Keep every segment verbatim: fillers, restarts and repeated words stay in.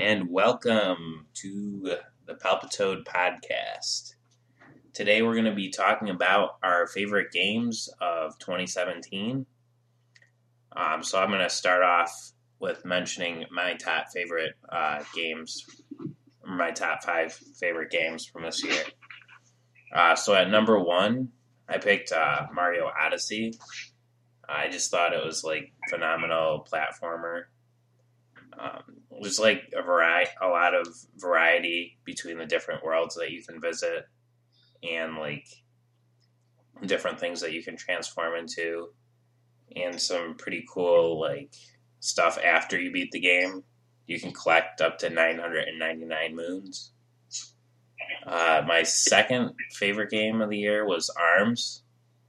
and welcome to the Palpitoad Podcast. Today we're going to be talking about our favorite games of twenty seventeen. Um, so I'm going to start off with mentioning my top favorite uh, games, my top five favorite games from this year. Uh, so at number one, I picked uh, Mario Odyssey. I just thought it was like phenomenal platformer. Um, it was like a variety, a lot of variety between the different worlds that you can visit, and like different things that you can transform into, and some pretty cool like stuff after you beat the game. You can collect up to nine hundred ninety-nine moons. Uh, my second favorite game of the year was ARMS.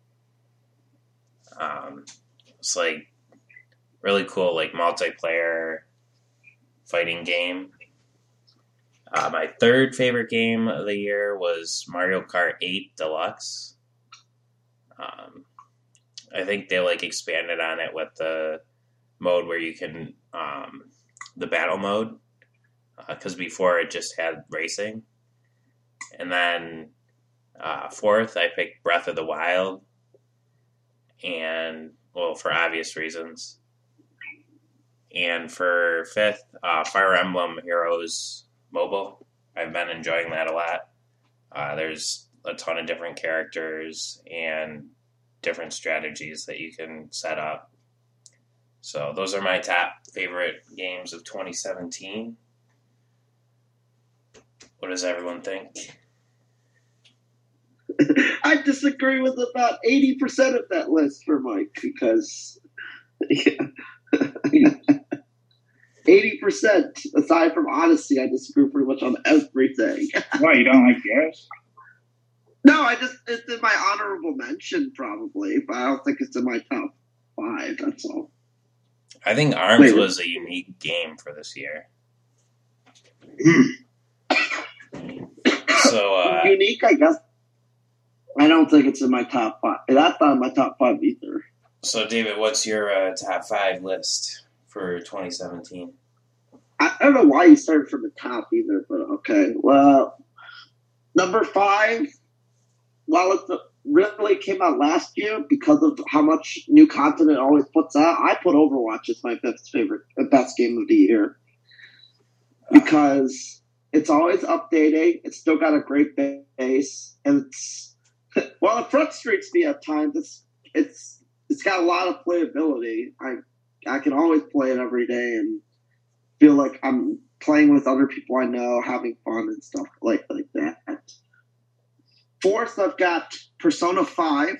Um, it's like really cool, like multiplayer fighting game. Uh, my third favorite game of the year was Mario Kart eight Deluxe. Um, I think they like expanded on it with the mode where you can, um, the battle mode, because uh, before it just had racing. And then uh, fourth, I picked Breath of the Wild. And, well, for obvious reasons. And for fifth, uh, Fire Emblem Heroes Mobile. I've been enjoying that a lot. Uh, there's a ton of different characters and different strategies that you can set up. So those are my top favorite games of twenty seventeen. What does everyone think? I disagree with about eighty percent of that list for Mike because eighty percent, aside from Odyssey, I disagree pretty much on everything. Why, you don't like yours? No, I just, it's in my honorable mention probably, but I don't think it's in my top five, that's all. I think ARMS Wait, was a unique game for this year. so, uh, Unique, I guess. I don't think it's in my top five. That's not in my top five either. So, David, what's your uh, top five list for twenty seventeen? I, I don't know why you started from the top either, but okay. Well, number five, while it really came out last year because of how much new content it always puts out, I put Overwatch as my best favorite, best game of the year because it's always updating. It's still got a great base, and it's well, it frustrates me at times. It's it's it's got a lot of playability. I I can always play it every day and feel like I'm playing with other people I know, having fun and stuff like like that. Fourth, I've got Persona five,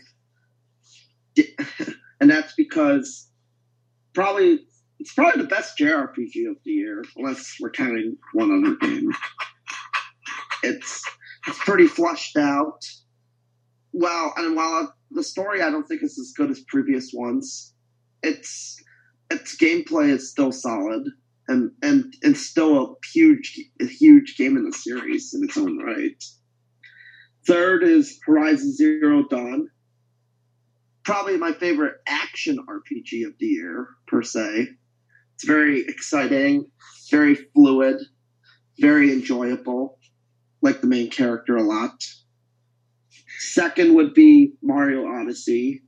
and that's because probably it's probably the best J R P G of the year, unless we're counting one other game. It's it's pretty fleshed out. Well, and while the story I don't think is as good as previous ones, its its gameplay is still solid, and and it's still a huge a huge game in the series in its own right. Third is Horizon Zero Dawn, probably my favorite action R P G of the year per se. It's very exciting, very fluid, very enjoyable. Like the main character a lot. Second would be Mario Odyssey.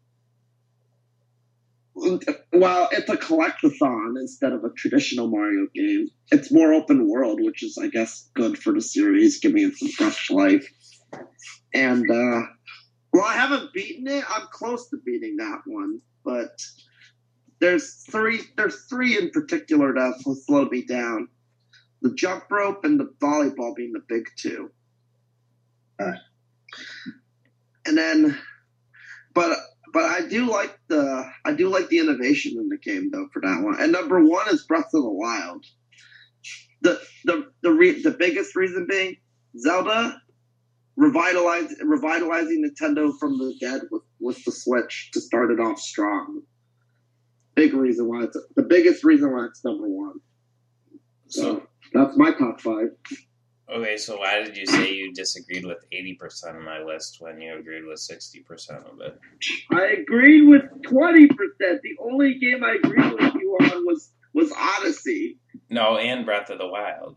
Well, it's a collectathon instead of a traditional Mario game. It's more open world, which is, I guess, good for the series, giving it some fresh life. And, uh, well, I haven't beaten it. I'm close to beating that one, but there's three. There's three in particular that will slow me down: the jump rope and the volleyball being the big two. Uh, And then, but but I do like the I do like the innovation in the game though for that one. And number one is Breath of the Wild. The the the re, the biggest reason being Zelda revitalized revitalizing Nintendo from the dead with, with the Switch to start it off strong. Big reason why it's the biggest reason why it's number one. So that's my top five. Okay, so why did you say you disagreed with eighty percent of my list when you agreed with sixty percent of it? I agreed with twenty percent. The only game I agreed with you on was, was Odyssey. No, and Breath of the Wild.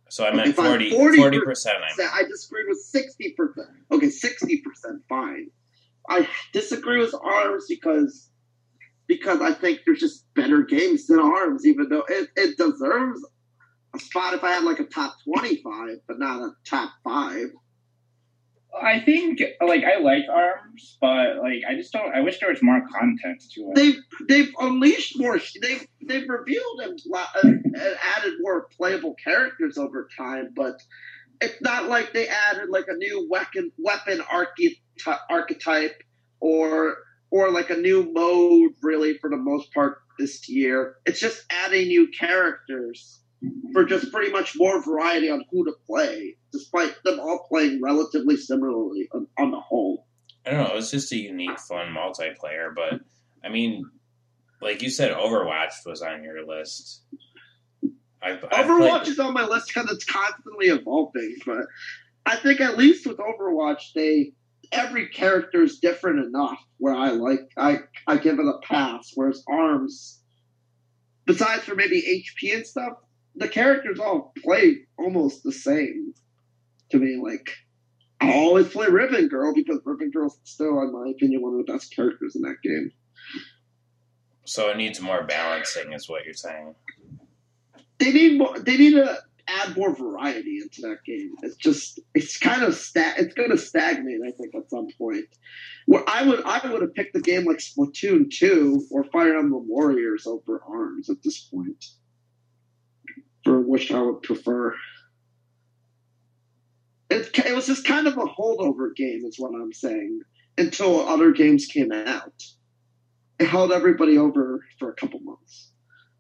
So I meant okay, fine. forty, forty percent. I meant. I disagreed with sixty percent. Okay, sixty percent, fine. I disagree with ARMS because because I think there's just better games than ARMS, even though it, it deserves a spot if I had like a top twenty-five, but not a top five. I think, like, I like ARMS, but, like, I just don't, I wish there was more content to it. They've, they've unleashed more, they've, they've revealed and, and added more playable characters over time, but it's not like they added, like, a new weapon, weapon archety- archetype or, or, like, a new mode, really, for the most part this year. It's just adding new characters for just pretty much more variety on who to play, despite them all playing relatively similarly on, on the whole. I don't know. It was just a unique, fun multiplayer. But, I mean, like you said, Overwatch was on your list. I, I Overwatch played... is on my list because it's constantly evolving. But I think at least with Overwatch, they every character is different enough where I like I, I give it a pass. Whereas ARMS, besides for maybe H P and stuff, the characters all play almost the same to me. Like, I always play Ribbon Girl because Ribbon Girl's still, in my opinion, one of the best characters in that game. So it needs more balancing, is what you're saying. They need more. They need to add more variety into that game. It's just, it's kind of sta- It's going to stagnate, I think, at some point. Where I would, I would have picked a game like Splatoon two or Fire Emblem Warriors over ARMS at this point. For which I would prefer. It, it was just kind of a holdover game, is what I'm saying, until other games came out. It held everybody over for a couple months.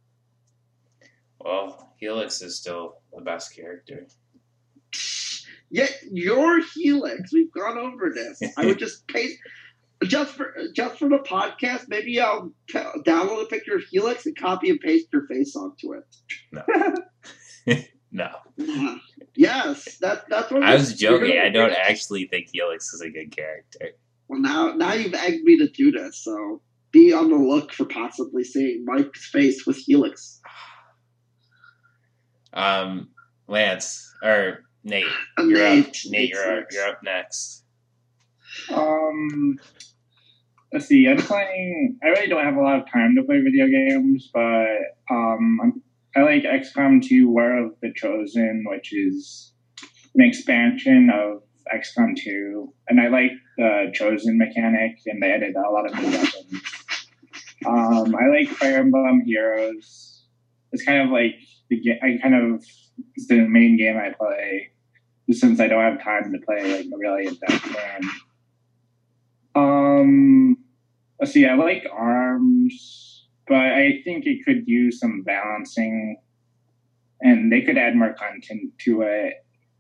Well, Helix is still the best character. Yet your Helix, we've gone over this. I would just paste just for just for the podcast. Maybe I'll t- download a picture of Helix and copy and paste your face onto it. No. No. Uh, yes, that, that's what I was joking. gonna, I don't actually think Helix is a good character. Well, now now you've egged me to do this, so be on the look for possibly seeing Mike's face with Helix. Um, Lance or Nate, Uh, you're Nate, up. Nate, Nate's you're up, next. you're up next. Um, let's see. I'm playing. I really don't have a lot of time to play video games, but um, I'm, I like X COM two: War of the Chosen, which is an expansion of X COM two, and I like the Chosen mechanic, and they added a lot of new weapons. Um, I like Fire Emblem Heroes. It's kind of like the ga- I kind of it's the main game I play, since I don't have time to play like a really in-depth game. Um, let's see. I like ARMS, but I think it could use some balancing, and they could add more content to it.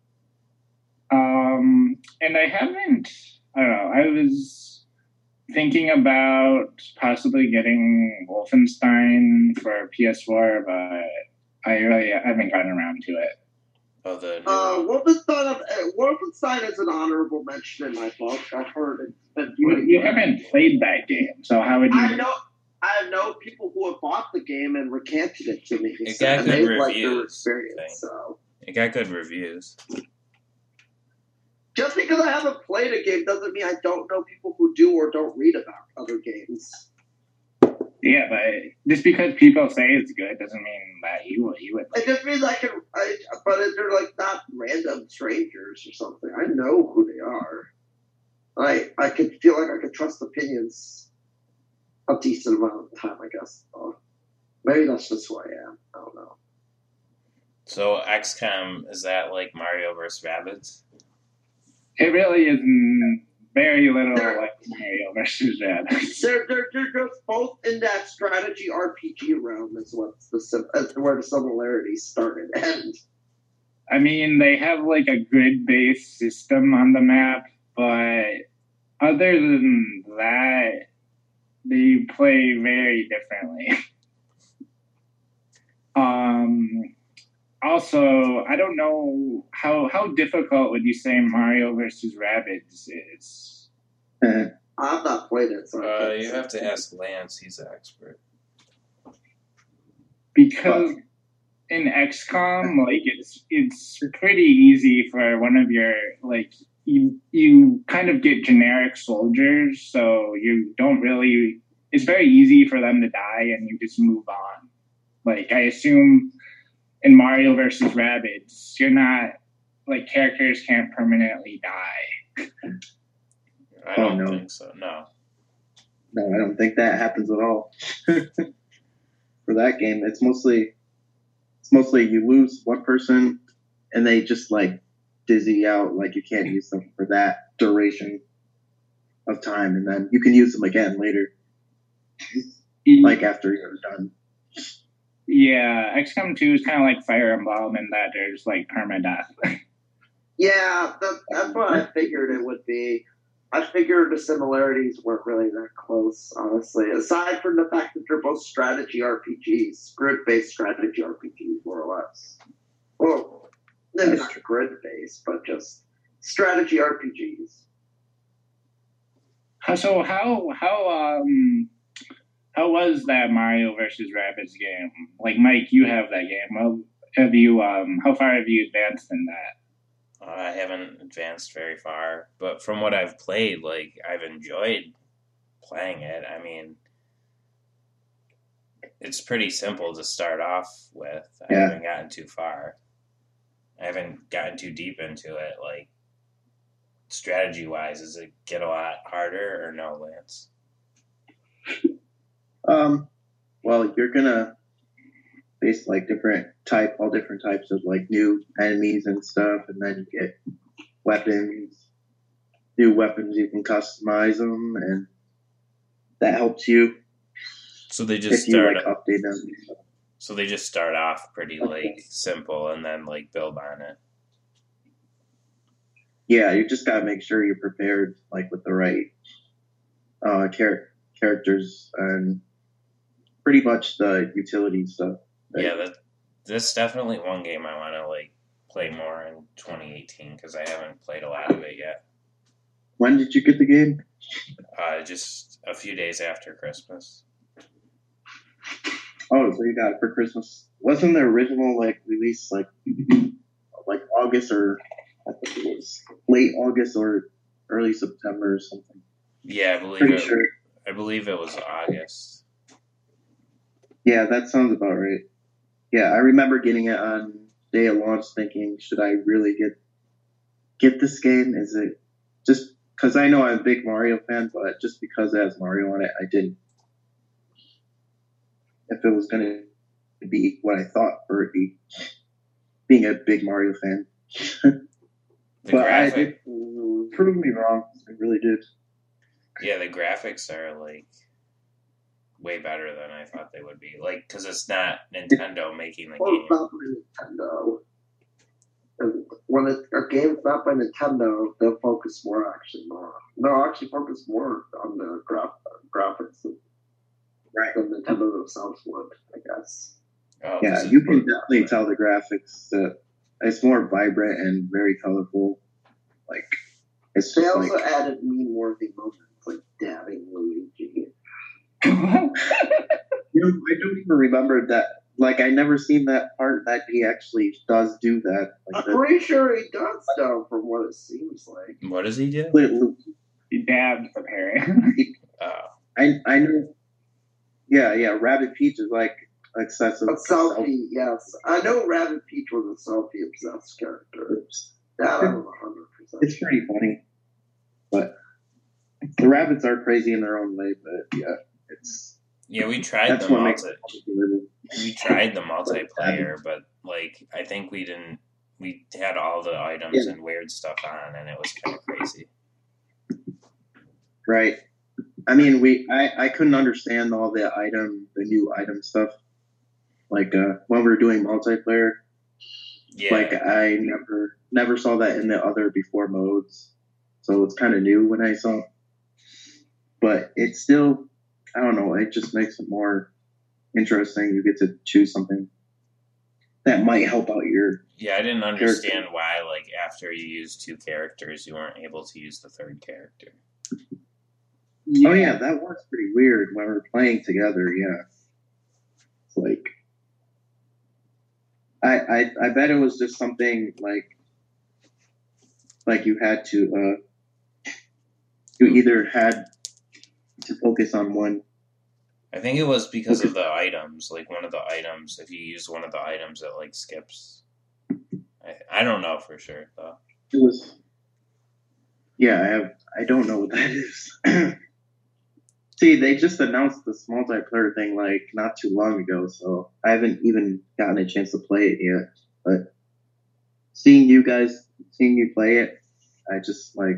Um, and I haven't. I don't know. I was thinking about possibly getting Wolfenstein for P S four, but I really haven't gotten around to it. Oh, the new Uh, Wolfenstein, uh, Wolfenstein is an honorable mention in my book. I've heard it's been You, pretty you good. haven't played that game, so how would you? I know. I know people who have bought the game and recanted it to me. It so- got and good they liked their reviews, I experience. think. So It got good reviews. just because I haven't played a game doesn't mean I don't know people who do or don't read about other games. Yeah, but just because people say it's good doesn't mean that you would. You would. It just means I can. I, but they're like not random strangers or something. I know who they are. I I could feel like I could trust opinions a decent amount of the time. I guess. So maybe that's just who I am. I don't know. So X COM, is that like Mario versus Rabbids? It really is n- very little There- like Mario versus Rabbids. They're, they're, they're just both in that strategy R P G realm. Is what's the sim- is where the similarities start and end. I mean, they have like a good base system on the map, but other than that, they play very differently. um. Also, I don't know how how difficult would you say Mario versus Rabbids is? I've not played it, so I Uh, can't you say. have to ask Lance. He's the expert. Because in X COM, like it's it's pretty easy for one of your like you you kind of get generic soldiers, so you don't really. It's very easy for them to die, and you just move on. Like I assume in Mario versus Rabbids, you're not like characters can't permanently die. I don't Oh, no. think so. No. No, I don't think that happens at all. For that game, it's mostly it's mostly you lose one person and they just like dizzy out, like you can't use them for that duration of time, and then you can use them again later, like after you're done. Yeah, X COM two is kind of like Fire Emblem in that there's like permadeath. Yeah, that, that's what I figured it would be. I figured the similarities weren't really that close, honestly. Aside from the fact that they're both strategy R P Gs, grid-based strategy R P Gs, more or less. Well, maybe not grid-based, but just strategy R P Gs. So how how um how was that Mario versus Rabbids game? Like Mike, you have that game. Well, have you um how far have you advanced in that? I haven't advanced very far, but from what I've played, like, I've enjoyed playing it. I mean, it's pretty simple to start off with. I Yeah. haven't gotten too far. I haven't gotten too deep into it. Like, strategy-wise, does it get a lot harder or no, Lance? Um, well, you're gonna face like different type, all different types of like new enemies and stuff, and then you get weapons, new weapons. You can customize them, and that helps you So they just if you start. like update them. So they just start off pretty Okay. like simple, and then like build on it. Yeah, you just gotta make sure you're prepared, like with the right uh, char- characters and pretty much the utility stuff. Right? Yeah, that that's definitely one game I want to like play more in twenty eighteen because I haven't played a lot of it yet. When did you get the game? Uh, just a few days after Christmas. Oh, so you got it for Christmas. Wasn't the original like release like like August or I think it was late August or early September or something? Yeah, I believe Pretty it. sure. I believe it was August. Yeah, that sounds about right. Yeah, I remember getting it on day of launch, thinking, should I really get get this game? Is it just because I know I'm a big Mario fan, but just because it has Mario on it, I didn't. If it was going to be what I thought for it be, being a big Mario fan. The But I graphic, did prove me wrong. I really did. yeah, the graphics are like way better than I thought they would be. Like, because it's not Nintendo making the Well, game. it's not by Nintendo. And when it, a game's not by Nintendo, they'll focus more, actually, more. They'll actually focus more on the graph, graphics than, Right. than Nintendo themselves would, I guess. Oh, Yeah, this is- you can definitely tell the graphics that it's more vibrant and very colorful. Like, it's They just also like, added meme-worthy moments, like dabbing Luigi. you know, I don't even remember that. Like, I never seen that part that he actually does do that. Like, I'm pretty sure he does, though, from what it seems like. What does he do? that, He dabbed the parry. Oh, I I know. Yeah, yeah. Rabbit Peach is like excessive. A selfie, yes. I know Rabbit Peach was a selfie-obsessed character. That I'm one hundred percent. It's pretty funny, but the rabbits are crazy in their own way. But yeah, it's yeah, we tried that's the what makes multi. it popular. We tried the multiplayer, but like I think we didn't. We had all the items Yeah. and weird stuff on, and it was kind of crazy. Right. I mean, we I, I couldn't understand all the item, the new item stuff. Like uh, when we were doing multiplayer, Yeah, like I never never saw that in the other before modes, so it's kind of new when I saw. But it's still, I don't know. It just makes it more interesting. You get to choose something that might help out your. yeah. I didn't understand why, like, after you used two characters, you weren't able to use the third character. Oh yeah, that was pretty weird when we were playing together. Yeah, it's like I, I I bet it was just something like like you had to uh you either had to focus on one. I think it was because of the items. Like one of the items, if you use one of the items, it like skips. I I don't know for sure though. It was. Yeah, I have. I don't know what that is. See, they just announced this multiplayer thing like not too long ago, so I haven't even gotten a chance to play it yet. But seeing you guys, seeing you play it, I just like,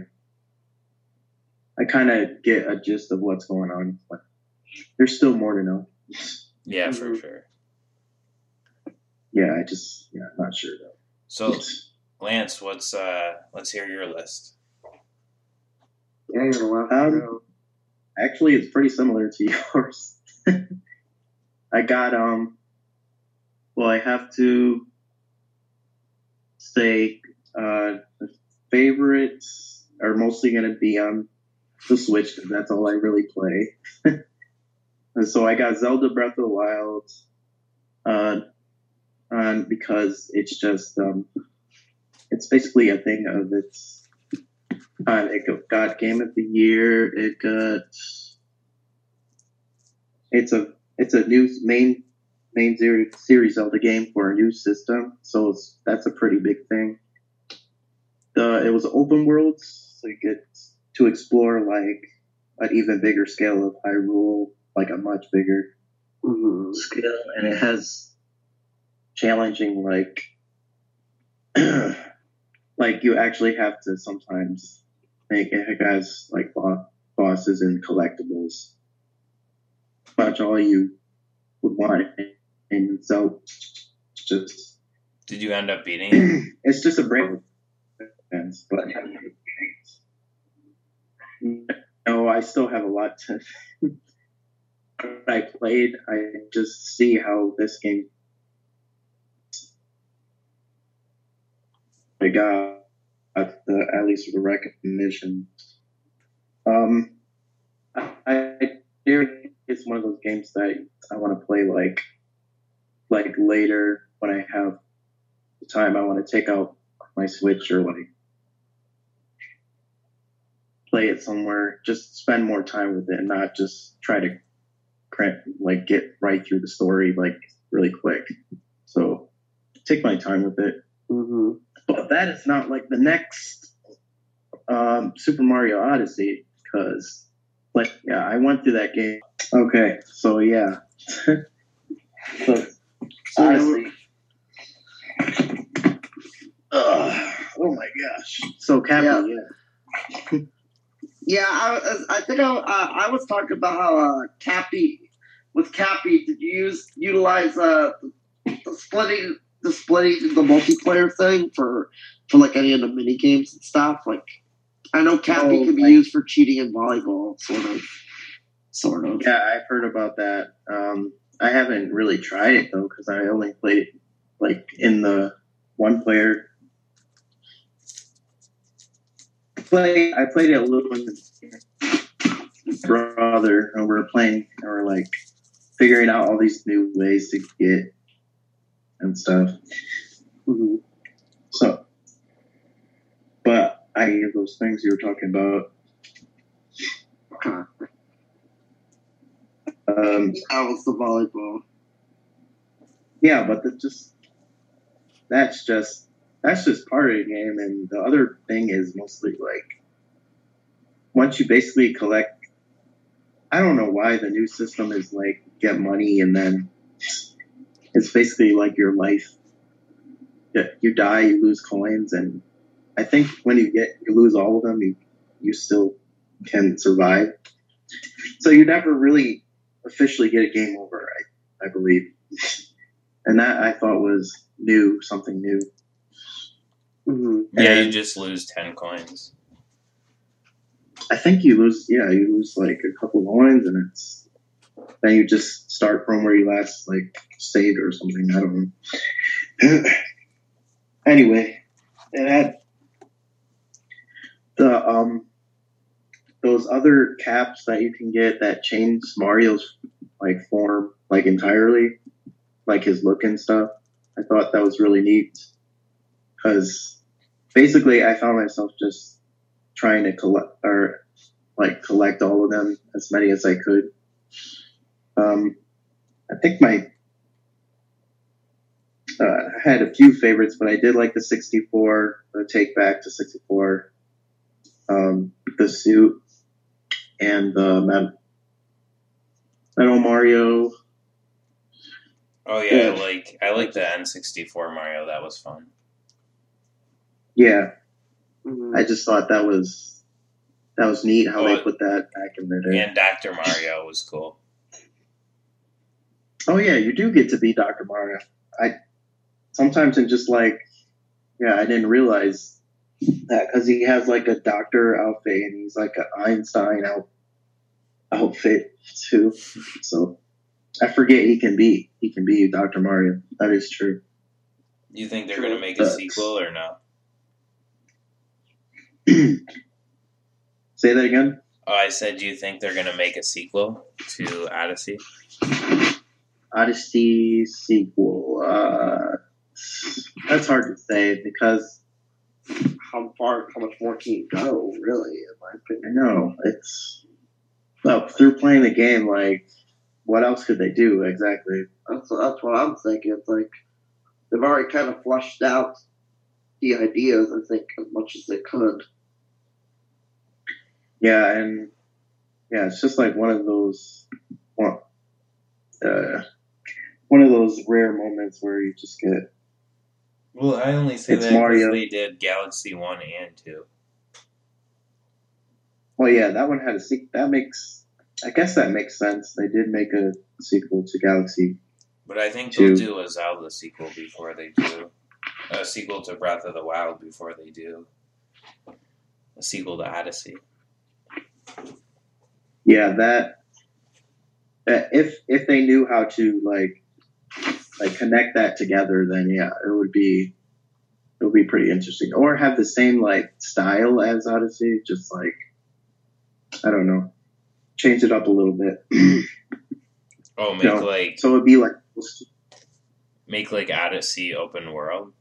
I kind of get a gist of what's going on. But there's still more to know. Yeah, for Mhm. sure. Yeah, I just, yeah, I'm not sure though. So, Lance, what's uh? Let's hear your list. Yeah, you're gonna laugh Um, now. Actually, it's pretty similar to yours. I got um. Well, I have to say uh, the favorites are mostly going to be on the Switch because that's all I really play. And so I got Zelda Breath of the Wild, uh, on because it's just um, it's basically a thing of its. Uh, it got Game of the Year. It got. It's a it's a new main main series series Zelda game for a new system, so it's, that's a pretty big thing. The it was open world, so you get to explore like an even bigger scale of Hyrule, like a much bigger Mhm. scale, and it has challenging like like you actually have to sometimes make it has like bo- bosses and collectibles. Much all you would want, and so it's just Did you end up beating it? it's just a break defense, but no, I still have a lot to. When I played, I just see how this game. I got the at least the recognition. Um, I, I it's one of those games that I want to play like like later when I have the time. I want to take out my Switch or like play it somewhere. Just spend more time with it, and not just try to crank, like get right through the story like really quick. So take my time with it. Mhm. But that is not like the next um, Super Mario Odyssey, because, like, yeah, I went through that game. Okay, so yeah. So, Odyssey. Ugh, oh my gosh. So, Cappy, Yeah. yeah. Yeah, I, I think I, uh, I was talking about how uh, Cappy, with Cappy, did you use utilize uh, the splitting the splitting the multiplayer thing for for like any of the mini games and stuff? Like, I know Cappy Oh, can be like- used for cheating in volleyball, sort of, sort of. Yeah, I've heard about that. Um, I haven't really tried it, though, because I only played it, like, in the one player. Play, I played it a little with my brother, and we were playing, and we we're like figuring out all these new ways to get and stuff. Mhm. So, but I hear those things you were talking about. Okay. Um, That was the volleyball. yeah, but the just that's just that's just part of the game, and the other thing is mostly like once you basically collect. I don't know why the new system is like get money and then it's basically like your life. You die, you lose coins, and I think when you get you lose all of them, you you still can survive. So you never really officially get a game over, I I believe, and that I thought was new, something new. Mhm. Yeah, you And just lose ten coins. I think you lose, yeah, you lose like a couple coins, and it's then you just start from where you last like saved or something. I don't know. Anyway, it had the um those other caps that you can get that change Mario's like form like entirely, like his look and stuff. I thought that was really neat because basically I found myself just trying to collect or like collect all of them, as many as I could. Um, I think my uh, I had a few favorites, but I did like the sixty-four, the Take Back to sixty-four, um, the suit, and the Met- Metal Mario. Oh yeah, I like I like the N sixty-four Mario. That was fun. Yeah, Mhm. I just thought that was that was neat how Oh, they put that back in the day. And Doctor Mario was cool. Oh yeah, you do get to be Doctor Mario. I sometimes I'm just like, yeah, I didn't realize that because he has like a doctor outfit and he's like an Einstein out, outfit too. So I forget he can be he can be Doctor Mario. That is true. You think they're gonna make a Sucks. sequel or no? Say that again. Oh, I said, do you think they're gonna make a sequel to Odyssey? Odyssey sequel. Uh, that's hard to say because How far, how much more can you go, really, in my I opinion? know it's well through playing the game. Like, what else could they do exactly? That's, that's what I'm thinking. It's like they've already kind of fleshed out the ideas, I think, as much as they could. Yeah, and yeah, it's just like one of those, one, uh, one of those rare moments where you just get. Well, I only say It's that because Mario. they did Galaxy One and Two. Well, yeah, that one had a sequel. That makes, I guess that makes sense. They did make a sequel to Galaxy. But I think Two. they'll do a Zelda sequel before they do a sequel to Breath of the Wild before they do a sequel to Odyssey. Yeah, that. Uh, if if they knew how to like, like connect that together, then yeah, it would be, it would be pretty interesting. Or have the same like style as Odyssey, just like, I don't know, change it up a little bit. Oh, make No. like So it'd be like, make like Odyssey open world.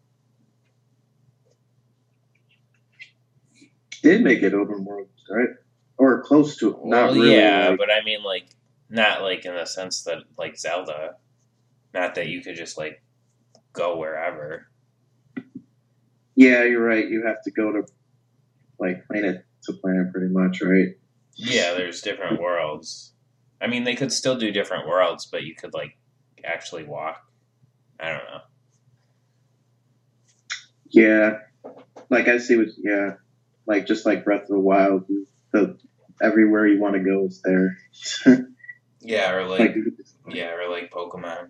did make it open world, right? Or close to it. Not Well, really. yeah, like- but I mean, like, not like in the sense that like Zelda, not that you could just like go wherever. yeah, you're right. You have to go to like planet to planet, pretty much, right? Yeah, there's different worlds. I mean, they could still do different worlds, but you could like actually walk. I don't know. Yeah, like I see what. Yeah, like just like Breath of the Wild, you- the everywhere you want to go is there. Yeah, or like, like, yeah, or like Pokemon.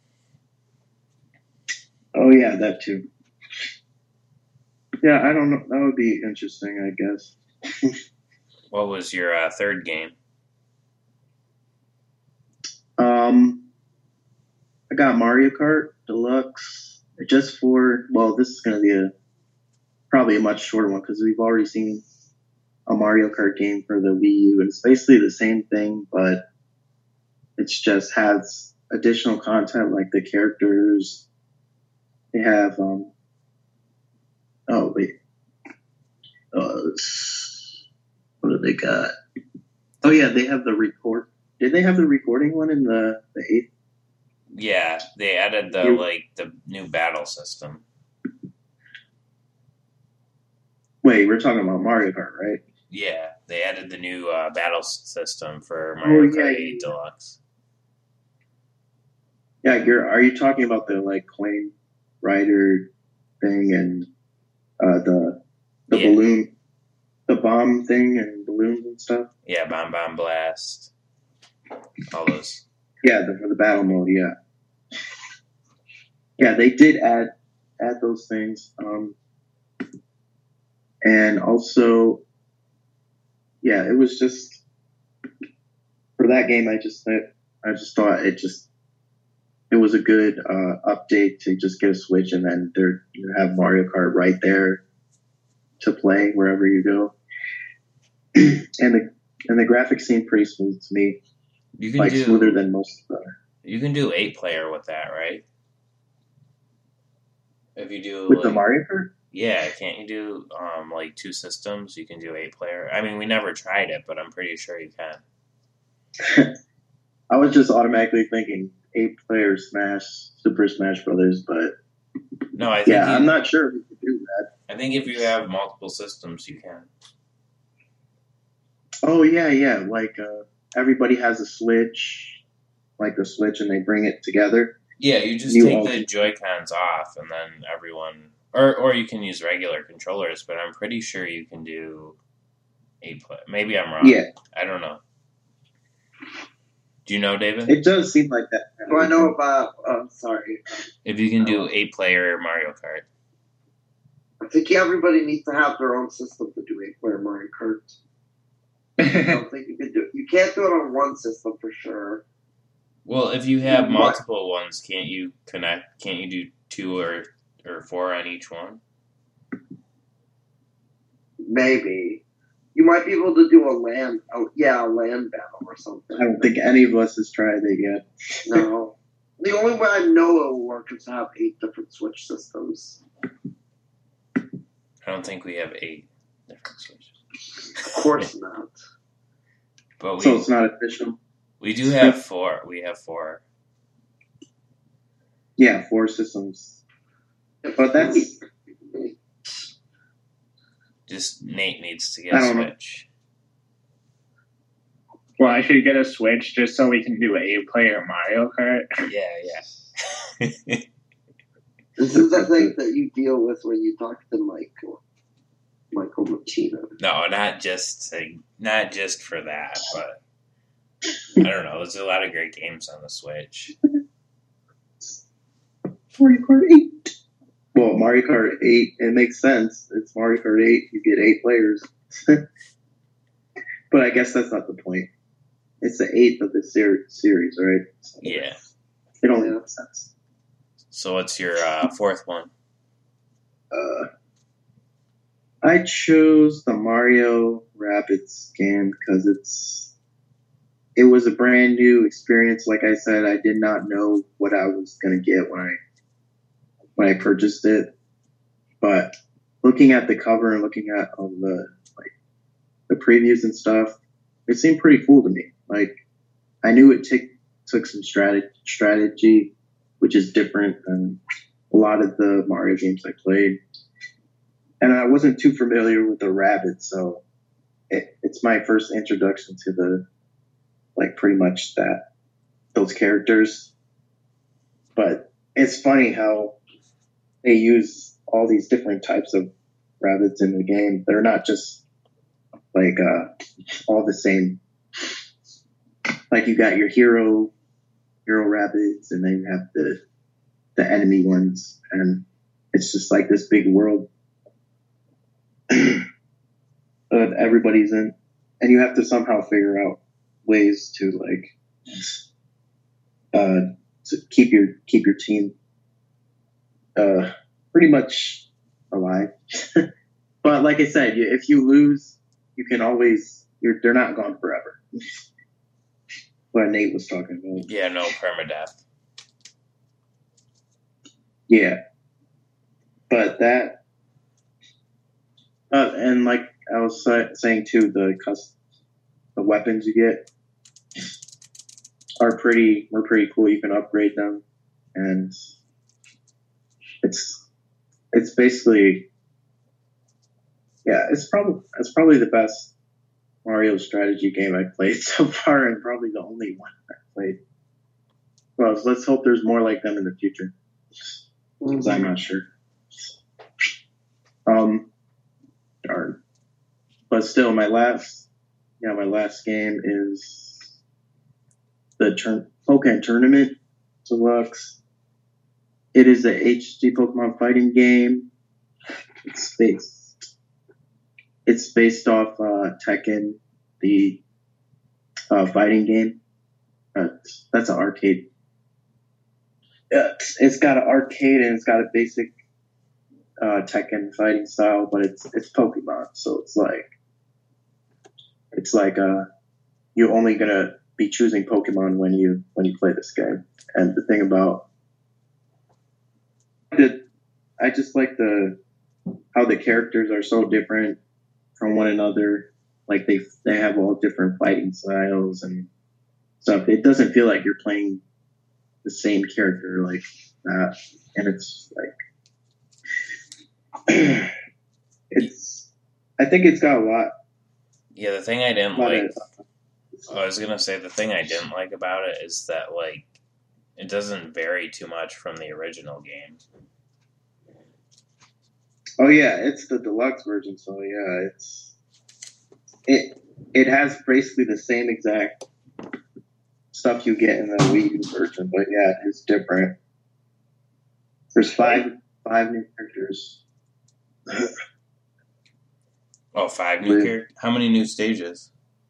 oh yeah, that too. Yeah, I don't know. That would be interesting, I guess. What was your uh, third game? Um, I got Mario Kart Deluxe just for. Well, this is going to be a probably a much shorter one because we've already seen a Mario Kart game for the Wii U, and it's basically the same thing, but it just has additional content like the characters. They have um. Oh wait. Uh, what do they got? Oh yeah, they have the record. Did they have the recording one in the the eighth? Yeah, they added the You- like the new battle system. Wait, we're talking about Mario Kart, right? Yeah, they added the new uh, battle s- system for Mario Oh, yeah, Kart yeah, eight yeah. Deluxe. Yeah, you're. Are you talking about the like coin rider thing and uh, the the Yeah. balloon, the bomb thing and balloons and stuff? Yeah, Bomb Bomb Blast. All those. Yeah, the, for the battle mode. Yeah, yeah, they did add add those things, um, and also, yeah, it was just for that game. I just I just thought it just. It was a good uh, update to just get a Switch and then there you have Mario Kart right there to play wherever you go. and the and the graphics seem pretty smooth to me, You can like do smoother than most. Uh, you can do eight player with that, right? If you do with like, the Mario Kart. yeah, can't you do um like two systems? You can do eight player. I mean, we never tried it, but I'm pretty sure you can. I was just automatically thinking eight player Smash, Super Smash Brothers, but No, I think yeah, you, I'm not sure if we could do that. I think if you have multiple systems, you can. Oh yeah, yeah. Like uh, everybody has a Switch, like the Switch, and they bring it together. Yeah, you just You take all- the Joy Cons off, and then everyone, or or you can use regular controllers. But I'm pretty sure you can do eight play. Maybe I'm wrong. Yeah, I don't know. Do you know, David? it does seem like that. Do I know about? Uh, sorry, If you can do eight player Mario Kart. I think everybody needs to have their own system to do eight-player Mario Kart. I don't think you can do. You can't do it on one system for sure. Well, if you have What? multiple ones, can't you connect? Can't you do two or or four on each one? Maybe you might be able to do a land. Oh, yeah, a land battle or something. I don't think any of us has tried it yet. No. The only way I know it will work is to have eight different Switch systems. I don't think we have eight different switches. Of course not. But we So it's not official. we do have four. We have four. Yeah, four systems. But that's Just Nate needs to get I a don't know. Switch. Well, I should get a Switch just so we can do eight player Mario Kart. Yeah, yeah. This is the thing that you deal with when you talk to Michael. Michael Machina. No, not just to, not just for that, but I don't know. There's a lot of great games on the Switch. Mario Kart eight. Well, Mario Kart eight, it makes sense. It's Mario Kart eight. You get eight players. But I guess that's not the point. It's the eighth of the ser- series, right? So Yeah. it only Yeah. makes sense. So what's your uh, fourth one? Uh, I chose the Mario Rabbids game because it's it was a brand new experience. Like I said, I did not know what I was gonna get when I when I purchased it. But looking at the cover and looking at all the like the previews and stuff, it seemed pretty cool to me. Like I knew it took took some strategy strategy, which is different than a lot of the Mario games I played. And I wasn't too familiar with the Rabbids, so it, it's my first introduction to the, like, pretty much that, those characters. But it's funny how they use all these different types of Rabbids in the game. They're not just, like, uh, all the same. Like, you got your hero, hero Rabbids, and then you have the, the enemy ones, and it's just like this big world that everybody's in, and you have to somehow figure out ways to like uh to keep your keep your team uh pretty much alive. But like I said, you, if you lose, you can always you're they're not gone forever. What Nate was talking about. Yeah, no permadeath. Yeah, but that uh, and like I was sa- saying too, the cus- the weapons you get are pretty were pretty cool. You can upgrade them, and it's it's basically yeah, it's probably it's probably the best Mario strategy game I've played so far, and probably the only one I've played. Well, let's hope there's more like them in the future, because I'm not sure. Um, darn. But still, my last, yeah, my last game is the turn Pokemon Tournament Deluxe. It is a H D Pokemon fighting game. It's based, it's based off uh, Tekken, the uh, fighting game. Uh, that's an arcade. Uh, it's got an arcade and it's got a basic uh, Tekken fighting style, but it's it's Pokemon, so it's like it's like uh you're only gonna be choosing Pokemon when you when you play this game. And the thing about the I just like the how the characters are so different from one another. Like they they have all different fighting styles and stuff. It doesn't feel like you're playing the same character like that, and it's like it's. I think it's got a lot. Yeah, the thing I didn't lot like. of- I was gonna say the thing I didn't like about it is that like it doesn't vary too much from the original game. Oh yeah, it's the deluxe version, so yeah, it's it it has basically the same exact stuff you get in the Wii U version, but yeah, it's different. There's five five new characters. Oh, five new With- characters. How many new stages?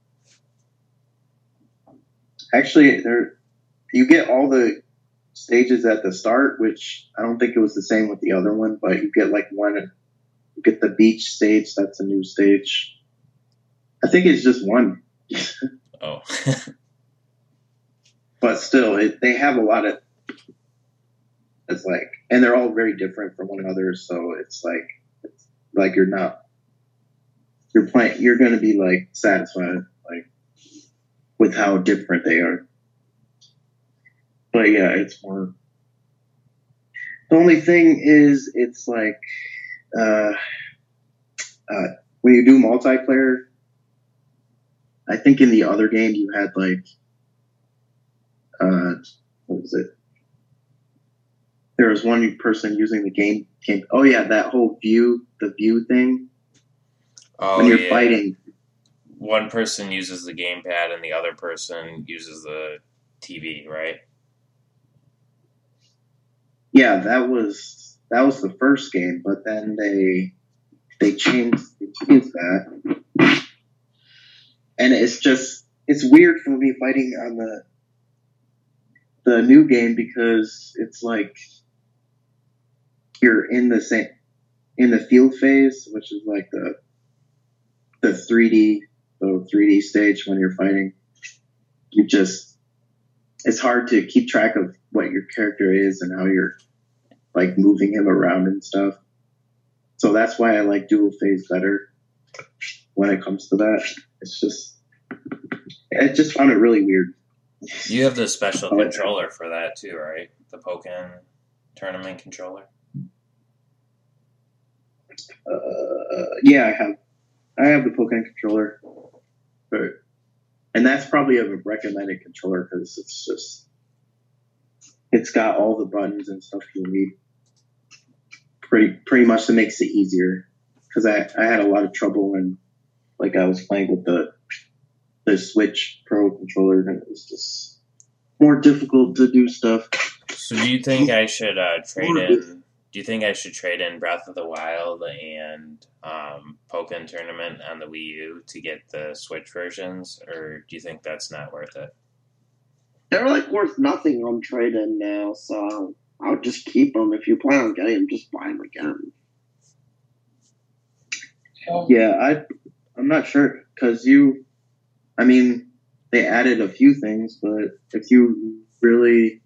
Actually, there you get all the stages at the start, which I don't think it was the same with the other one, but you get like one. You get the beach stage. That's a new stage. I think it's just one, Oh, but still, it, they have a lot of. It's like, and they're all very different from one another. So it's like, it's like you're not. You're playing. You're going to be like satisfied, like with how different they are. But yeah, it's more. The only thing is, it's like, uh, uh, when you do multiplayer, I think in the other game you had like, uh, what was it? There was one person using the game. game oh yeah, that whole view, the view thing. oh When you're yeah. fighting, One person uses the gamepad and the other person uses the T V, right? yeah, that was that was the first game, but then they they changed they changed that, and it's just it's weird for me fighting on the the new game because it's like you're in the same in the field phase, which is like the the three D the three D stage when you're fighting. You just it's hard to keep track of what your character is and how you're like moving him around and stuff. So that's why I like dual phase better when it comes to that. It's just I just found it really weird. You have the special Oh, yeah. controller for that too, right? The Pokken tournament controller. Uh, yeah, I have I have the Pokemon controller, but and that's probably a recommended controller because it's just it's got all the buttons and stuff you need. Pretty pretty much that makes it easier because I I had a lot of trouble when like I was playing with the the Switch Pro controller and it was just more difficult to do stuff. So do you think I should uh, trade in? Do you think I should trade in Breath of the Wild and um, Pokken Tournament on the Wii U to get the Switch versions, or do you think that's not worth it? They're like worth nothing on trade-in now, so I would just keep them. If you plan on getting them, just buy them again. Yeah, I I'm not sure because you, I mean, they added a few things, but if you really,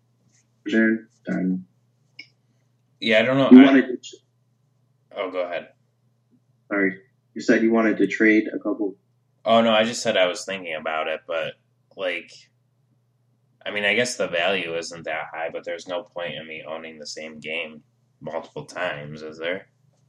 then Yeah, I don't know. you I- wanted to. oh, go ahead. Sorry, you said you wanted to trade a couple. Oh no, I just said I was thinking about it, but like, I mean, I guess the value isn't that high, but there's no point in me owning the same game multiple times, is there?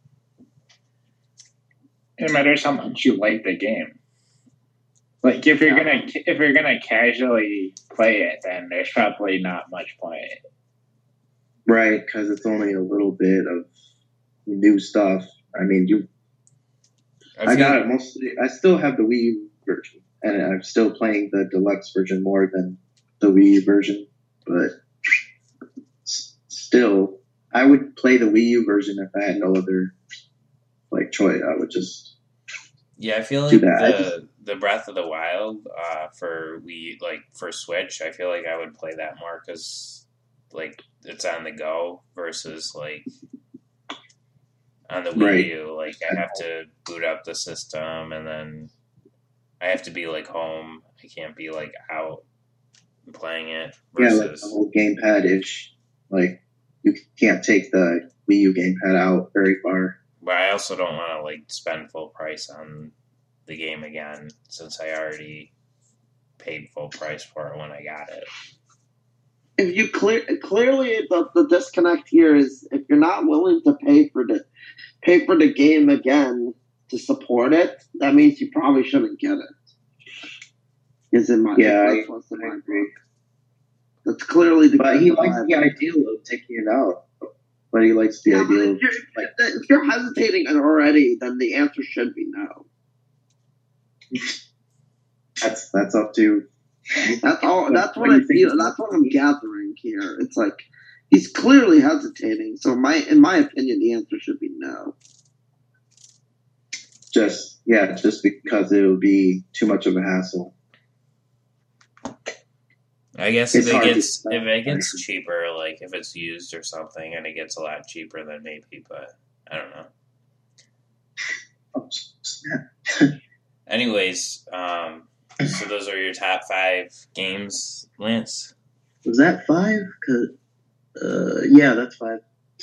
It matters how much you like the game. Like if you're gonna if you're gonna casually play it, then there's probably not much point. Right, because it's only a little bit of new stuff. I mean, you. I, feel- got it mostly. I still have the Wii U version, and I'm still playing the deluxe version more than the Wii U version. But s- still, I would play the Wii U version if I had no other like choice. I would just. Yeah, I feel do like that. I the the Breath of the Wild uh, for Wii, like for Switch, I feel like I would play that more because like it's on the go versus like on the Wii Right. U. Like I have to boot up the system and then I have to be like home. I can't be like out and playing it Yeah, like versus the whole gamepad ish. Like you can't take the Wii U gamepad out very far. But I also don't want to like spend full price on the game again since I already paid full price for it when I got it. If you clear clearly the, the disconnect here is if you're not willing to pay for the pay for the game again to support it, that means you probably shouldn't get it. Is in my Yeah, that's I, what's in I my agree. book. That's clearly the But he likes vibe. the idea of taking it out. But he likes the Yeah, but idea if of you're, like if you're hesitating already, then the answer should be no. that's that's up to. That's all. That's what do I you think feel. is That's up what to? I'm gathering here. It's like he's clearly hesitating. So my, in my opinion, the answer should be no. Just yeah, just because it would be too much of a hassle. I guess It's if it hard to gets tell. if it gets cheaper, like if it's used or something, and it gets a lot cheaper, then maybe. But I don't know. Oh, snap. Anyways, um, so those are your top five games, Lance. Was that five? 'Cause, uh, yeah, that's five.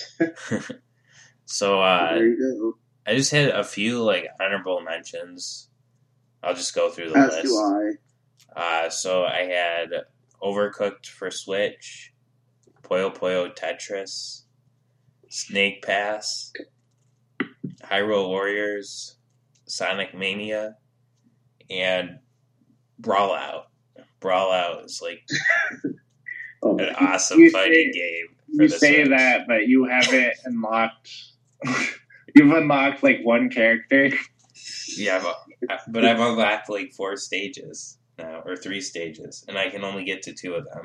So uh, There you I just had a few like honorable mentions. I'll just go through the go. As list. do I. Uh, so I had Overcooked for Switch, Puyo Puyo Tetris, Snake Pass, Hyrule Warriors, Sonic Mania, and Brawl Out. Brawl Out is like Oh, an awesome You fighting say- game. For You the say Switch. that, but you haven't unlocked. You've unlocked like one character. Yeah, but, but I've unlocked like four stages now, or three stages, and I can only get to two of them.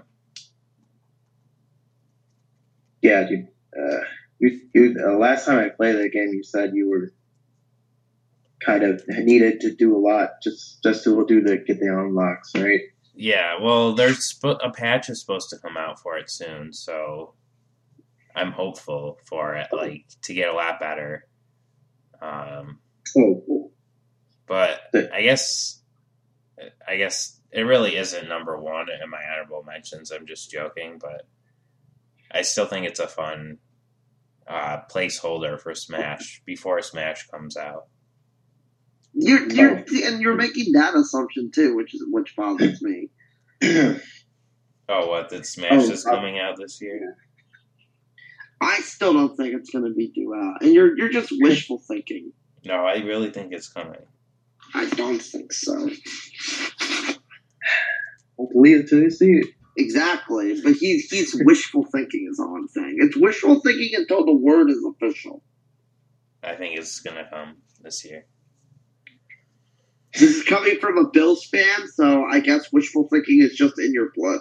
yeah, dude. Uh, you, you, uh, last time I played that game, you said you were kind of needed to do a lot just just to do the get the unlocks, right? Yeah, well, there's sp- a patch is supposed to come out for it soon, so I'm hopeful for it, like to get a lot better. Um, Oh, cool. but I guess, I guess it really isn't number one in my honorable mentions. I'm just joking, but I still think it's a fun uh, placeholder for Smash before Smash comes out. You're, you're, and you're making that assumption too, which is which bothers me. Oh, what? That Smash Oh, is uh, coming out this year? I still don't think it's going to be due out, and you're you're just wishful thinking. No, I really think it's coming. I don't think so. Don't believe it till you see it. Exactly, but he's he's wishful thinking is all I'm saying. It's wishful thinking until the word is official. I think it's gonna come this year. This is coming from a Bills fan, so I guess wishful thinking is just in your blood.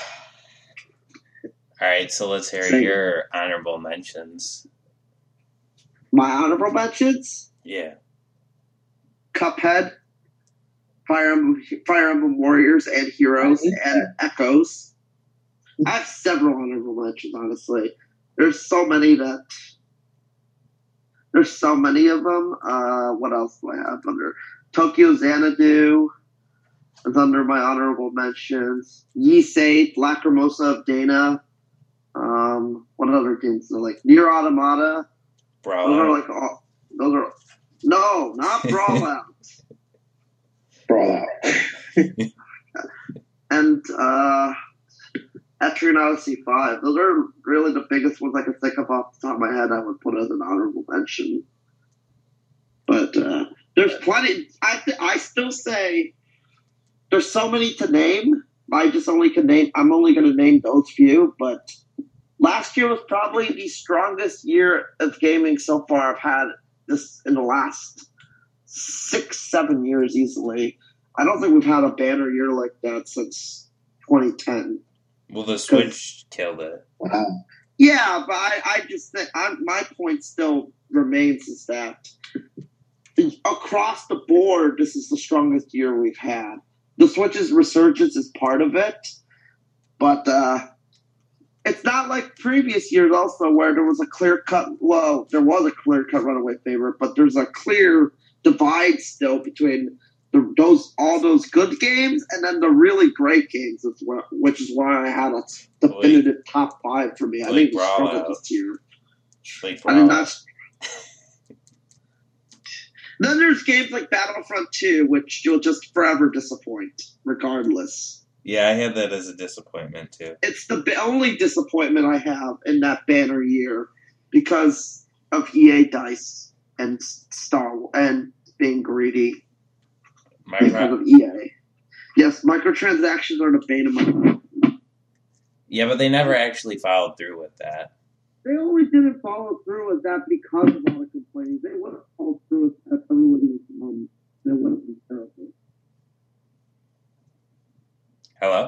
All right, so let's hear Same. your honorable mentions. My honorable mentions: Yeah. Cuphead, Fire Emblem, Fire Emblem Warriors, and Heroes, I hate and Echoes. I have several honorable mentions. Honestly, there's so many that there's so many of them. Uh, what else do I have under Tokyo Xanadu? Is under my honorable mentions. Ysate, Lacrimosa of Dana. Um, what other games? So like Nier Automata. Brawl Those are Out. like all. Those are no, not Brawl Out. Brawl out. And uh, Etrian Odyssey five. Those are really the biggest ones I can think of off the top of my head. I would put as an honorable mention. But uh, there's plenty. I th- I still say there's so many to name. I just only can name. I'm only going to name those few. But last year was probably the strongest year of gaming so far I've had this in the last six, seven years easily. I don't think we've had a banner year like that since twenty ten. Well, the Switch killed it. Wow. Yeah, but I, I just think I'm, my point still remains is that across the board, this is the strongest year we've had. The Switch's resurgence is part of it, but uh, it's not like previous years also where there was a clear cut. Well, there was a clear cut runaway favorite, but there's a clear divide still between the, those all those good games and then the really great games, as well, which is why I had a definitive top five for me. I Like think the Brawl struggle Out. this year. Like, I mean, that's. Then there's games like Battlefront two, which you'll just forever disappoint, regardless. Yeah, I had that as a disappointment, too. It's the only disappointment I have in that banner year because of E A DICE and Star and being greedy My because pro- of E A. Yes, microtransactions are the bane of my. Yeah, but they never actually followed through with that. They always didn't follow through with that because of all the complaining. They would have followed through with that everybody was um, they would have been terrible. Hello?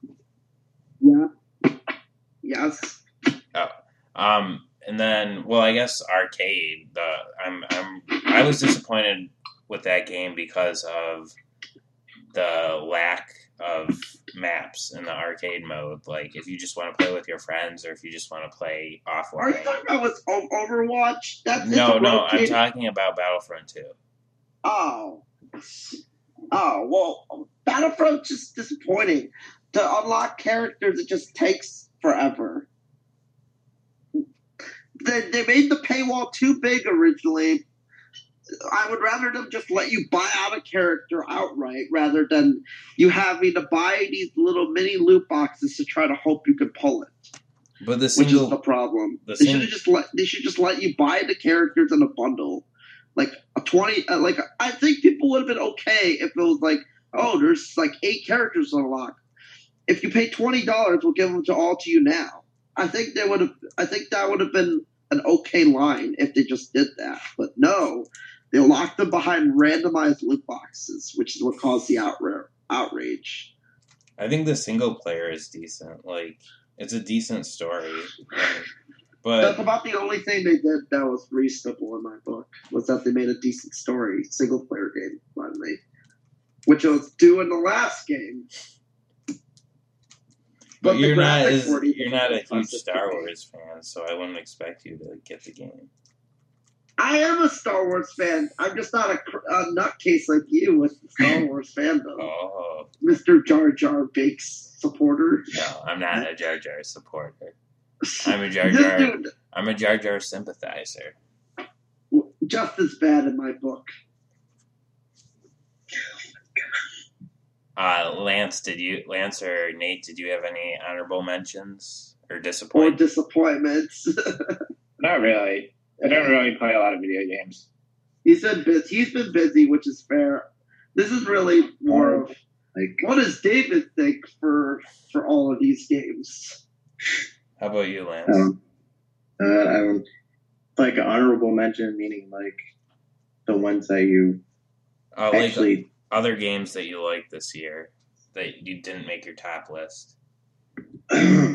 Yeah. Yes. Oh. Um, and then, well, I guess arcade. The I'm I'm I was disappointed with that game because of the lack of maps in the arcade mode. Like, if you just want to play with your friends, or if you just want to play offline. Are you talking about with O- Overwatch? That's no, it's no, I'm rotating- talking about Battlefront two. Oh. Oh, well, Battlefront's just disappointing. To unlock characters, it just takes forever. They, they made the paywall too big originally. I would rather them just let you buy out a character outright rather than you having to buy these little mini loot boxes to try to hope you can pull it. But the Which single, is the problem. the they sing- should have just let they should just let you buy the characters in a bundle, like a twenty. Uh, like I think people would have been okay if it was like, oh, there's like eight characters to unlock. If you pay twenty dollars, we'll give them to all to you now. I think they would have. I think that would have been an okay line if they just did that. But no, they locked them behind randomized loot boxes, which is what caused the outra- outrage. I think the single player is decent. Like, it's a decent story. And, but That's about the only thing they did that was reasonable in my book, was that they made a decent story, single player game, finally. Which I was doing the last game. But the you're not graphics as, weren't even you're not a huge impressive to Star me. Wars fan, so I wouldn't expect you to get the game. I am a Star Wars fan. I'm just not a, cr- a nutcase like you with Star Wars fandom. Oh, Mister Jar Jar Binks supporter. no, I'm not a Jar Jar supporter. I'm a Jar This Jar. dude, I'm a Jar Jar sympathizer. just as bad in my book. Uh, Lance, did you, Lance or Nate, did you have any honorable mentions or Or disappointments? disappointments. Not really. I don't really play a lot of video games. He's been busy. He's been busy, which is fair. This is really more of Like, what does David think for for all of these games? How about you, Lance? um, uh, I don't like honorable mention, meaning like the ones that you Oh, like actually. other games that you liked this year that you didn't make your top list. uh,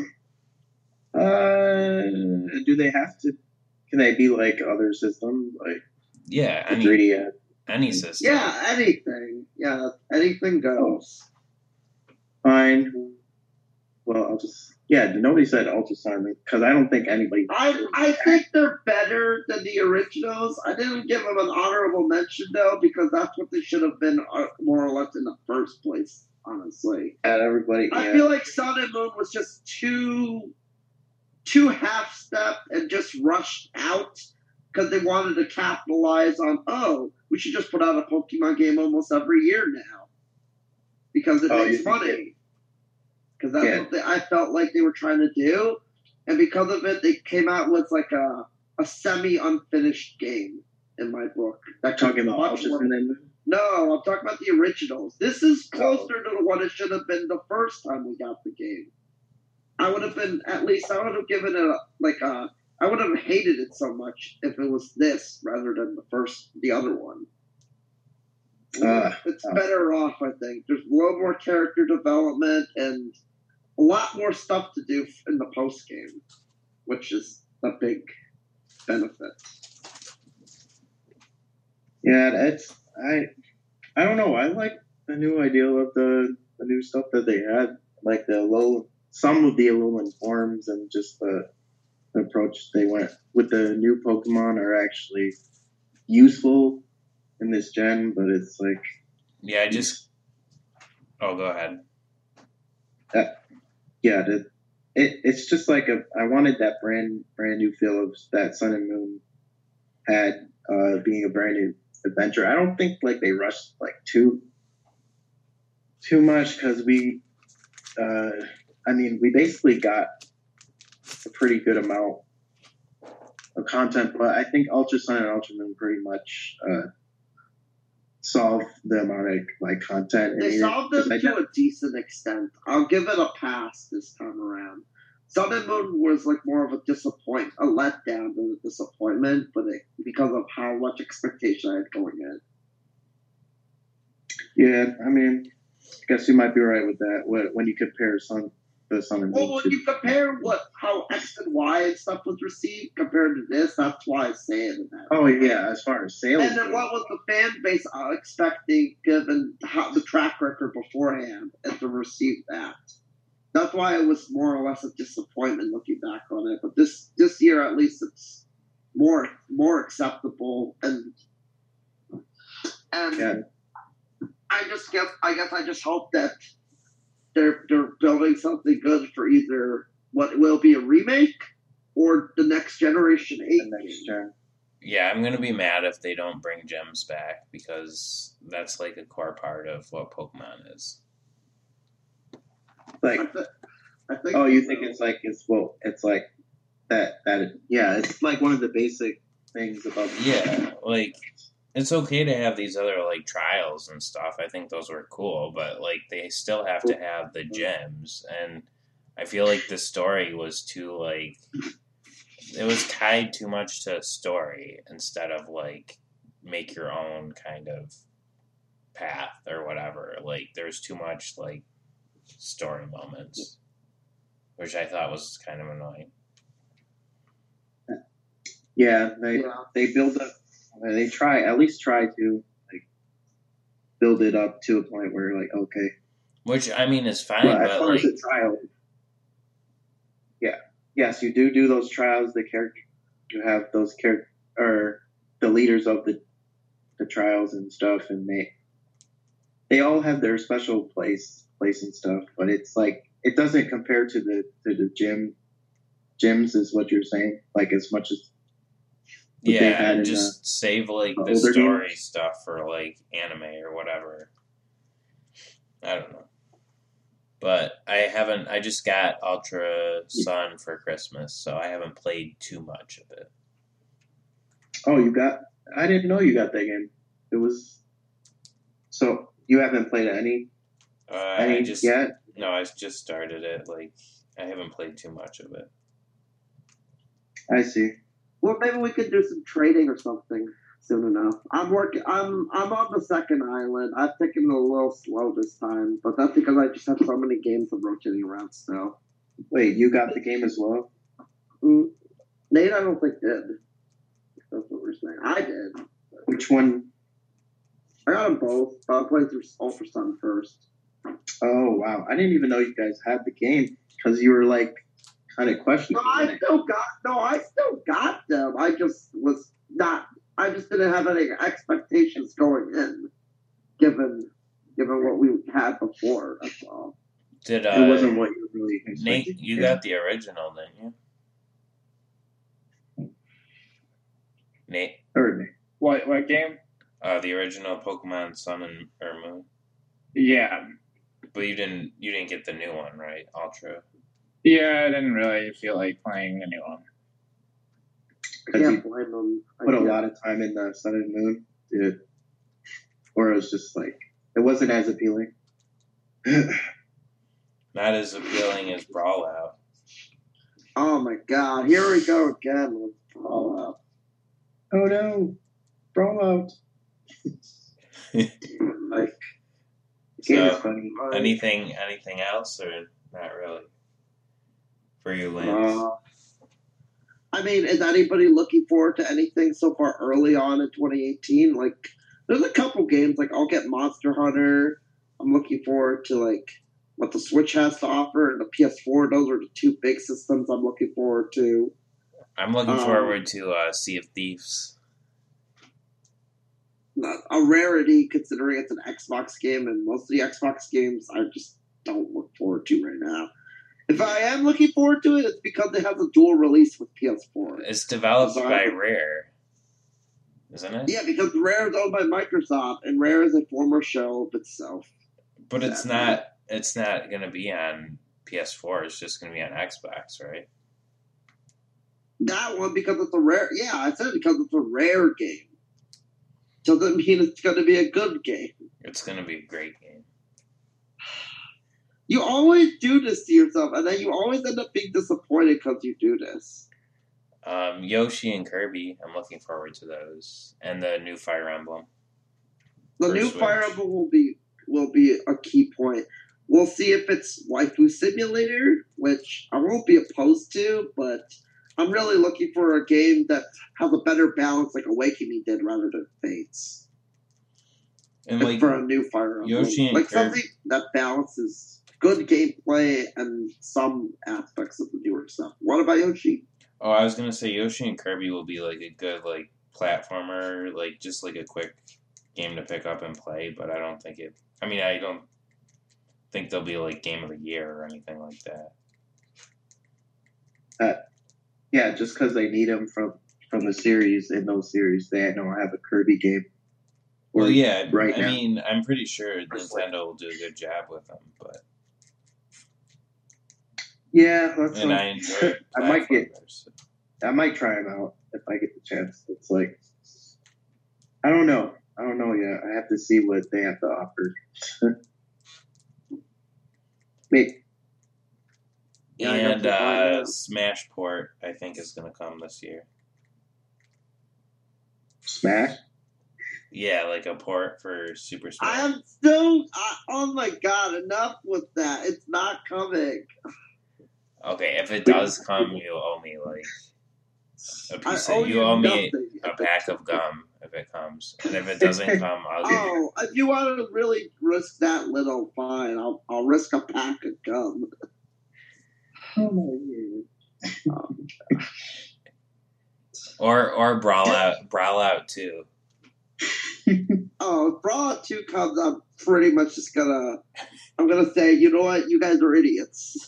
do they have to? Can they be like other systems, like Yeah, the any three D S? any system. Yeah, anything. Yeah, anything goes. Fine. Well, I'll just yeah. Nobody said Ultrasound because I don't think anybody. I I think they're better than the originals. I didn't give them an honorable mention though because that's what they should have been uh, more or less in the first place. Honestly, Had everybody. I Yeah. feel like Sun and Moon was just too too half step and just rushed out because they wanted to capitalize on oh we should just put out a Pokemon game almost every year now because it Oh, makes you- money. Because that's Yeah. what they, I felt like they were trying to do, and because of it, they came out with like a a semi unfinished game in my book. That could Talking be about much more- Ultrasound and No, I'm talking about the originals. This is closer to what it should have been the first time we got the game. I would have been at least I would have given it a, like a I would have hated it so much if it was this rather than the first the other one. Uh, it's uh. better off, I think. There's a little more character development and a lot more stuff to do in the post game, which is a big benefit. yeah, that's I. I don't know. I like the new idea of the the new stuff that they had, like the low some of the Alolan forms and just the, the approach they went with the new Pokemon are actually useful in this gen, but it's like Yeah, I just. Oh, go ahead. yeah, the, it, it's just like a. I wanted that brand brand new feel of that Sun and Moon had, uh, being a brand new adventure. I don't think like they rushed like too too much because we. Uh, I mean, we basically got a pretty good amount of content, but I think Ultra Sun and Ultra Moon pretty much uh, solved the amount of like content. They needed, solved them I, to a decent extent. I'll give it a pass this time around. Sun and Moon was like more of a disappointment, a letdown than a disappointment, but it, because of how much expectation I had going in. Yeah, I mean, I guess you might be right with that. When you compare Sun, the Sun and Moon. Well, when to, you compare what how X and Y and stuff was received compared to this, that's why I say it in that. Oh yeah, as far as sales. And then what was the fan base uh, expecting given how the track record beforehand and to receive that? That's why it was more or less a disappointment looking back on it. But this this year at least it's more more acceptable and and Yeah. I just guess I guess I just hope that they're they're building something good for either what will be a remake or the next generation eight. The next gen. Yeah, I'm gonna be mad if they don't bring gems back because that's like a core part of what Pokemon is. Like, I, th- I think oh, you think it's like it's well, it's like that that yeah, it's like one of the basic things about Yeah, like it's okay to have these other like trials and stuff. I think those were cool, but like they still have to have the gems, and I feel like the story was too like it was tied too much to a story instead of like make your own kind of path or whatever. Like there's too much like story moments, which I thought was kind of annoying. Yeah, they Yeah. they build up. They try at least try to like build it up to a point where you're like, okay. Which I mean is fine, Well, as but far like as the trial, yeah, yes, you do do those trials. The character, you have those character or the leaders of the the trials and stuff, and they they all have their special place place and stuff. But it's like it doesn't compare to the to the gym gyms, is what you're saying. Like as much as what they yeah, had in just save like the the older story games. stuff for like anime or whatever. I don't know. But I haven't I just got Ultra Sun for Christmas, so I haven't played too much of it. Oh, you got? I didn't know you got that game. It was so you haven't played any Uh, I any just yet. no, I just started it. Like I haven't played too much of it. I see. Well, maybe we could do some trading or something soon enough. I'm working. I'm I'm on the second island. I've taken it a little slow this time, but that's because I just have so many games I'm rotating around still. Wait, you got the game as well? Mm, Nate, I don't think did. That's what we're saying. I did. Which one? I got them both, but I played through Ultra Sun first. Oh wow, I didn't even know you guys had the game because you were like kind of No, questioning I it. still got. No, I still got them. I just was not. I just didn't have any expectations going in, given given what we had before. That's all. Did It wasn't uh, what you were really Nate? expecting. You got the original, didn't you? Nate, Or What what game? uh, the original Pokemon Sun and or Moon, Yeah, but you didn't you didn't get the new one, right? Ultra. yeah. I didn't really feel like playing a new one. I because can't you blame them. I put a can't. lot of time in the Sun and Moon, dude. Or it was just like it wasn't as appealing. Not as appealing as Brawl Out. Oh my god! Here we go again with Brawl Out. Oh no, Brawl Out. Like, Game So, is funny. uh, anything anything else or not really for you, Lance? Uh, I mean, is anybody looking forward to anything so far early on in twenty eighteen? Like, there's a couple games. Like, I'll get Monster Hunter. I'm looking forward to like what the Switch has to offer and the P S four. Those are the two big systems I'm looking forward to. I'm looking um, forward to uh, Sea of Thieves. Not a rarity considering it's an Xbox game, and most of the Xbox games I just don't look forward to right now. If I am looking forward to it, it's because it has a dual release with P S four. It's developed So by I- Rare, isn't it? Yeah, because Rare is owned by Microsoft, and Rare is a former shell of itself. But it's Exactly. not. It's not going to be on P S four. It's just going to be on Xbox, right? That one because it's a rare. Yeah, I said because it's a rare game. Doesn't mean it's going to be a good game. It's going to be a great game. You always do this to yourself, and then you always end up being disappointed because you do this. Um, Yoshi and Kirby. I'm looking forward to those, and the new Fire Emblem. The For new Switch. Fire Emblem will be will be a key point. We'll see if it's Waifu Simulator, which I won't be opposed to, but I'm really looking for a game that has a better balance, like Awakening did, rather than Fates. And like for a new Fire Emblem, Yoshi and like Kirby- something that balances good gameplay and some aspects of the newer stuff. What about Yoshi? Oh, I was gonna say Yoshi and Kirby will be like a good like platformer, like just like a quick game to pick up and play. But I don't think it. I mean, I don't think they'll be like game of the year or anything like that. Yeah, just because they need them from from the series in those series, they don't have a Kirby game. Well, yeah, right I now. mean, I'm pretty sure Nintendo will do a good job with them, but Yeah, that's and some- I enjoy. I might get- platformers. I might try them out if I get the chance. It's like I don't know. I don't know yet. I have to see what they have to offer. Wait, Yeah, I got and to find uh, out. Smash Port, I think, is going to come this year. Smash? Yeah, like a port for Super Smash. I am still. I, oh my god! Enough with that. It's not coming. Okay, if it does come, you owe me like a I piece owe of, you owe me nothing. a pack of gum if it comes, and if it doesn't come, I'll give you. Oh, if you want to really risk that little, fine. I'll I'll risk a pack of gum. Oh my god. Um, Or or brawl out, brawl out too. oh, if Brawl two comes, I'm pretty much just gonna. I'm gonna say, you know what? You guys are idiots.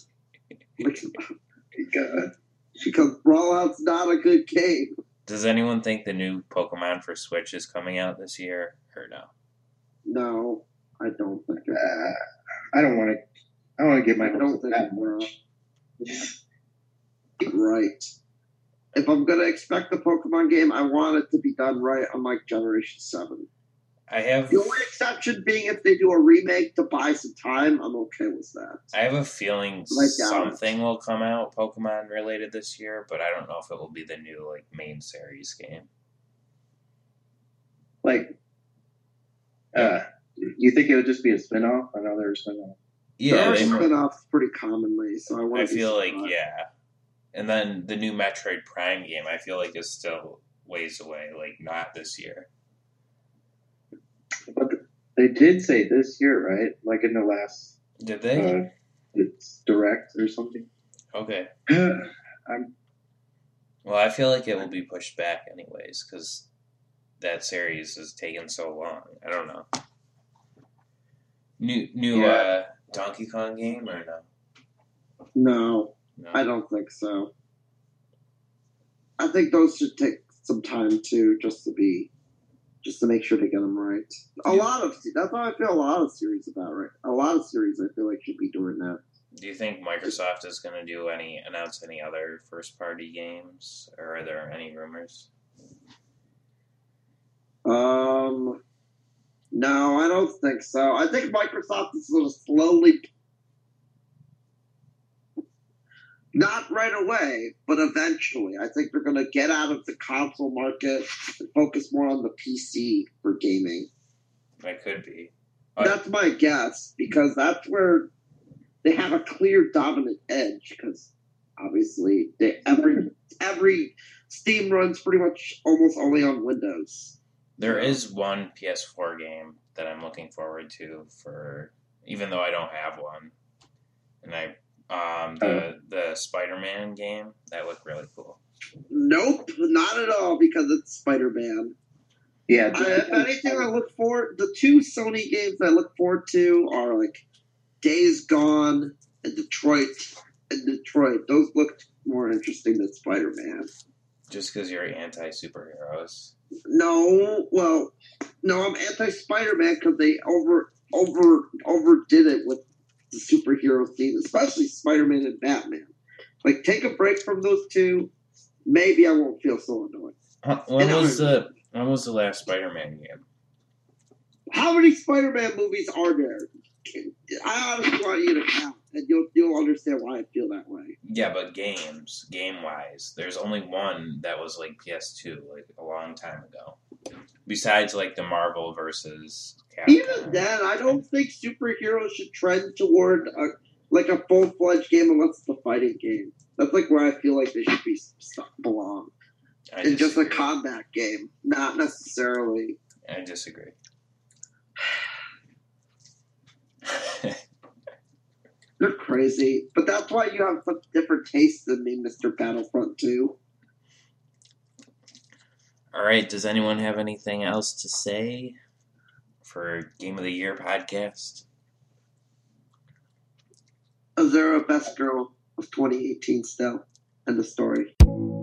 God. Because Brawl Out's not a good game. Does anyone think the new Pokemon for Switch is coming out this year or no? No, I don't think it. Uh, I don't want to. I don't want to get my I don't hopes up think that it will. much. Right. If I'm gonna expect the Pokemon game, I want it to be done right, unlike Generation Seven. I have The only exception being if they do a remake to buy some time, I'm okay with that. I have a feeling Like, uh, something will come out Pokemon related this year, but I don't know if it will be the new like main series game. Like, uh, you think it would just be a spin-off? Another spin-off? Yeah, there are they, spin-offs pretty commonly, so I want. I feel like yeah, and then the new Metroid Prime game I feel like is still ways away, like not this year. But they did say this year, right? Like in the last Did they? uh, it's direct or something. Okay. I'm Well, I feel like it will be pushed back anyways because that series has taken so long. I don't know. New new Yeah. uh, Donkey Kong game or no? No, No. I don't think so. I think those should take some time too, just to be, just to make sure they get them right. A Yeah. lot of that's how I feel. A lot of series about right. A lot of series I feel like should be doing that. Do you think Microsoft is going to do any announce any other first party games, or are there any rumors? Um, no, I don't think so. I think Microsoft is going to slowly, not right away, but eventually. I think they're going to get out of the console market and focus more on the P C for gaming. That could be. That's my guess, because that's where they have a clear dominant edge, because obviously they, every every Steam runs pretty much almost only on Windows. There is one P S four game that I'm looking forward to for, even though I don't have one, and I um the the Spider-Man game that looked really cool. Nope, not at all, because it's Spider-Man. yeah. I, if anything, I look forward. The two Sony games I look forward to are like Days Gone and Detroit and Detroit. Those looked more interesting than Spider-Man. Just because you're anti-superheroes. No, well, no, I'm anti-Spider-Man because they over over overdid it with the superhero theme, especially Spider-Man and Batman. Like, take a break from those two. Maybe I won't feel so annoyed. Uh, when And was I- the when was the last Spider-Man game? How many Spider-Man movies are there? I honestly want you to count, and you'll you'll understand why I feel that way. Yeah, but games, game-wise, there's only one that was like P S two, like a long time ago. Besides, like the Marvel versus Capcom. Even then, I don't think superheroes should trend toward a, like a full-fledged game unless it's a fighting game. That's like where I feel like they should be stuck belong. I It's just a disagree. combat game, not necessarily. I disagree. You're crazy, but that's why you have such different tastes than me, Mister Battlefront two. All right. Does anyone have anything else to say for Game of the Year podcast? Azura, best girl of twenty eighteen still. End of story.